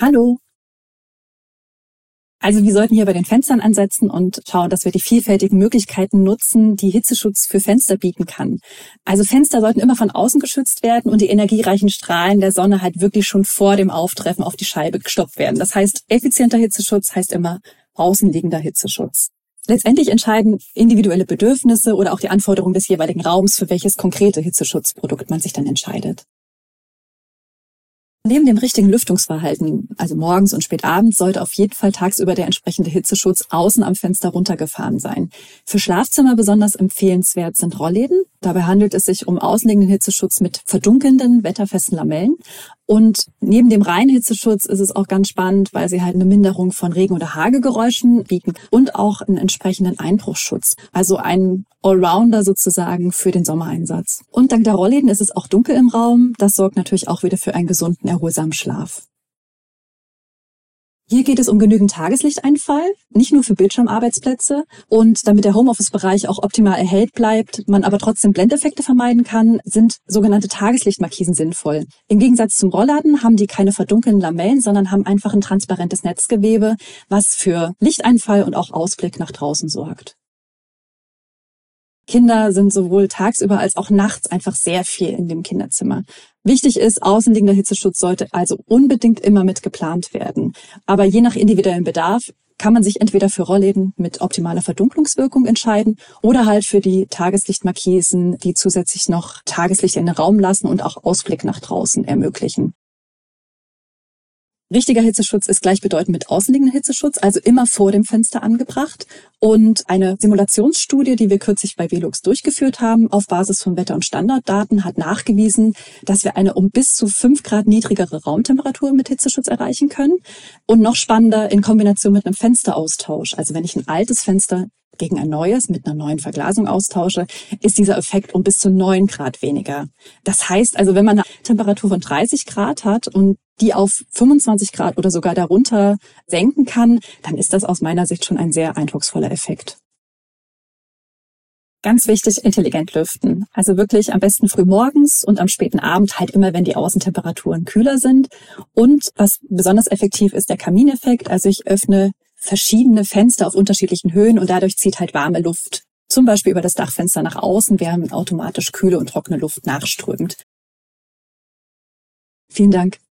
Hallo. Also wir sollten hier bei den Fenstern ansetzen und schauen, dass wir die vielfältigen Möglichkeiten nutzen, die Hitzeschutz für Fenster bieten kann. Also Fenster sollten immer von außen geschützt werden und die energiereichen Strahlen der Sonne halt wirklich schon vor dem Auftreffen auf die Scheibe gestoppt werden. Das heißt, effizienter Hitzeschutz heißt immer außenliegender Hitzeschutz. Letztendlich entscheiden individuelle Bedürfnisse oder auch die Anforderungen des jeweiligen Raums, für welches konkrete Hitzeschutzprodukt man sich dann entscheidet. Neben dem richtigen Lüftungsverhalten, also morgens und spät abends, sollte auf jeden Fall tagsüber der entsprechende Hitzeschutz außen am Fenster runtergefahren sein. Für Schlafzimmer besonders empfehlenswert sind Rollläden. Dabei handelt es sich um außenliegenden Hitzeschutz mit verdunkelnden, wetterfesten Lamellen. Und neben dem reinen Hitzeschutz ist es auch ganz spannend, weil sie halt eine Minderung von Regen- oder Hagelgeräuschen bieten und auch einen entsprechenden Einbruchsschutz. Also ein Allrounder sozusagen für den Sommereinsatz. Und dank der Rollläden ist es auch dunkel im Raum. Das sorgt natürlich auch wieder für einen gesunden, erholsamen Schlaf. Hier geht es um genügend Tageslichteinfall, nicht nur für Bildschirmarbeitsplätze. Und damit der Homeoffice-Bereich auch optimal erhellt bleibt, man aber trotzdem Blendeffekte vermeiden kann, sind sogenannte Tageslichtmarkisen sinnvoll. Im Gegensatz zum Rollladen haben die keine verdunkelnden Lamellen, sondern haben einfach ein transparentes Netzgewebe, was für Lichteinfall und auch Ausblick nach draußen sorgt. Kinder sind sowohl tagsüber als auch nachts einfach sehr viel in dem Kinderzimmer. Wichtig ist, außenliegender Hitzeschutz sollte also unbedingt immer mit geplant werden. Aber je nach individuellem Bedarf kann man sich entweder für Rollläden mit optimaler Verdunklungswirkung entscheiden oder halt für die Tageslichtmarkisen, die zusätzlich noch Tageslicht in den Raum lassen und auch Ausblick nach draußen ermöglichen. Richtiger Hitzeschutz ist gleichbedeutend mit außenliegender Hitzeschutz, also immer vor dem Fenster angebracht. Und eine Simulationsstudie, die wir kürzlich bei Velux durchgeführt haben, auf Basis von Wetter- und Standarddaten, hat nachgewiesen, dass wir eine um bis zu 5 Grad niedrigere Raumtemperatur mit Hitzeschutz erreichen können. Und noch spannender in Kombination mit einem Fensteraustausch. Also wenn ich ein altes Fenster gegen ein neues mit einer neuen Verglasung austausche, ist dieser Effekt um bis zu 9 Grad weniger. Das heißt also, wenn man eine Temperatur von 30 Grad hat und die auf 25 Grad oder sogar darunter senken kann, dann ist das aus meiner Sicht schon ein sehr eindrucksvoller Effekt. Ganz wichtig, intelligent lüften. Also wirklich am besten früh morgens und am späten Abend, halt immer, wenn die Außentemperaturen kühler sind. Und was besonders effektiv ist, der Kamineffekt. Also ich öffne verschiedene Fenster auf unterschiedlichen Höhen und dadurch zieht halt warme Luft, zum Beispiel über das Dachfenster nach außen, während automatisch kühle und trockene Luft nachströmt. Vielen Dank.